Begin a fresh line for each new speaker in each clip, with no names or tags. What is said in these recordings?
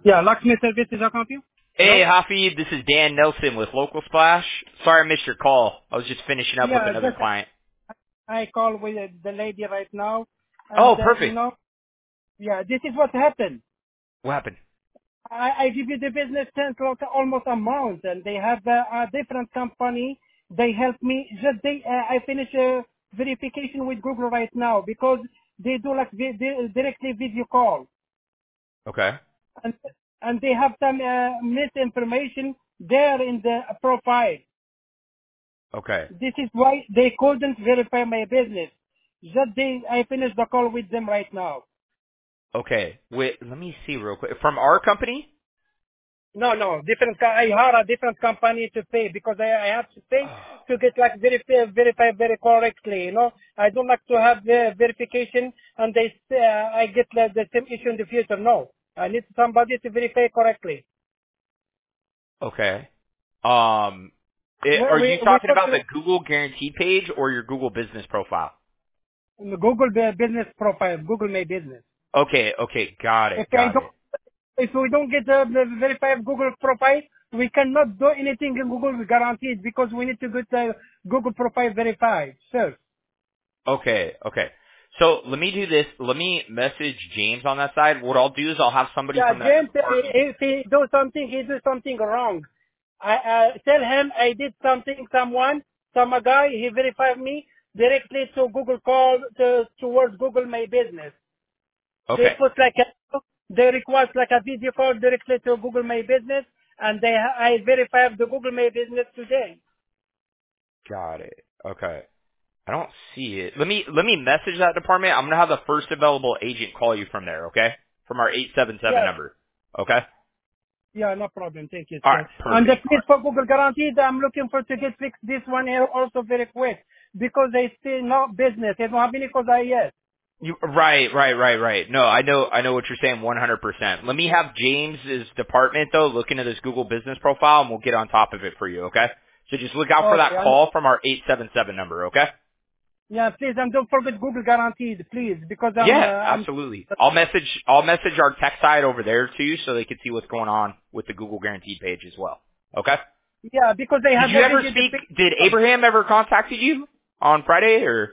Yeah, Lakshmi Services, how can I help you?
Hey,
Hello?
Hafid, this is Dan Nelson with Local Splash. Sorry I missed your call. I was just finishing up with
Yeah,
another
just
client.
I call with the lady right now, and
Oh, perfect.
yeah, this is what happened.
What happened?
I give you the business since like almost a month, and they have a different company. They help me. I finish verification with Google right now because they do like directly video call,
Okay.
and and they have some misinformation there in the profile.
Okay.
This is why they couldn't verify my business. I finished the call with them right now.
Okay. Wait, let me see real quick. From our company?
No, I hired a different company to pay because I have to pay
Oh.
to get like verify very correctly. I don't like to have the verification and I get like the same issue in the future. No, I need somebody to verify correctly.
Okay. Are you
We
talking
put
about the Google Guarantee page or your Google Business profile?
the Google business profile, Google My Business.
Okay, got it,
If I
got
don't
it.
If we don't get the verified Google profile, we cannot do anything in Google guaranteed because we need to get the Google profile verified. Sir.
Okay. So let me do this. Let me message James on that side. What I'll do is I'll have somebody
Yeah,
from that
James,
department.
if he do something wrong. I tell him I did something, some guy, he verified me directly to Google call towards Google My Business. They
Okay.
put they request like a video call directly to Google My Business, and I verified the Google My Business today.
Got it. Okay. I don't see it. Let me message that department. I'm gonna have the first available agent call you from there, okay? From our 877
Yeah,
number. Okay?
yeah, no problem. Thank you,
Alright,
sir. And the
perfect.
please for Google Guaranteed, I'm looking for to get fixed this one here also very quick because they still not business. They don't have any cause yet.
Right. No, I know what you're saying 100%. Let me have James's department though look into this Google business profile and we'll get on top of it for you, okay? So just look out for
Okay,
that
and
call from our 877 number, okay?
yeah, please, and don't forget Google Guaranteed, please, because
Yeah, absolutely. I'll message our tech side over there too so they can see what's going on with the Google guaranteed page as well. Okay?
yeah, because they
Did
have
you ever
already the
speak?
fixed
Did
one.
Abraham ever contacted you on Friday or?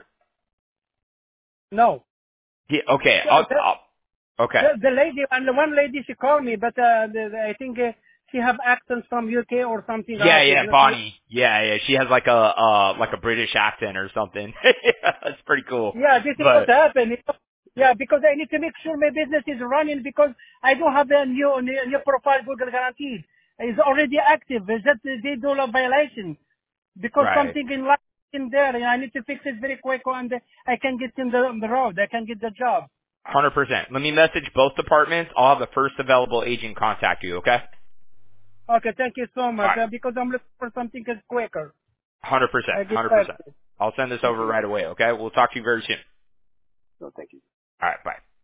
No.
Yeah, okay,
The, the,
okay.
the lady, and the one lady, she called me, but I think she have accents from UK or something.
Yeah,
I'm not sure.
Bonnie. Yeah. She has like a British accent or something. That's pretty cool.
Yeah, this is what
But
happened. Yeah, because I need to make sure my business is running because I don't have a new profile Google guaranteed. It's already active. It's just they do a violation because
right,
something in there. And I need to fix it very quick and I can get on the road. I can get the job.
100%. Let me message both departments. I'll have the first available agent contact you. Okay?
Okay, thank you so
All
much.
right.
Because I'm looking for something that's quicker.
100%.
I get
100%.
that.
I'll send this
Thank
over
you.
right away. Okay? We'll talk to you very soon.
So thank you.
All right. Bye.